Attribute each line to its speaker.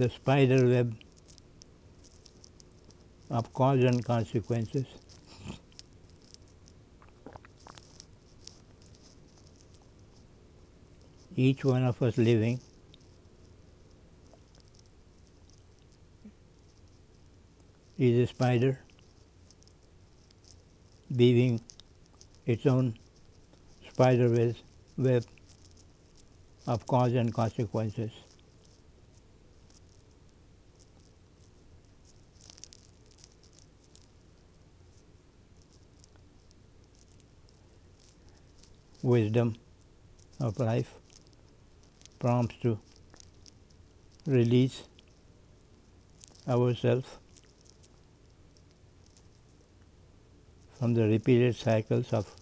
Speaker 1: the spider web of cause and consequences. Each one of us living is a spider weaving its own spider web of cause and consequences. Wisdom of life prompts to release ourselves from the repeated cycles of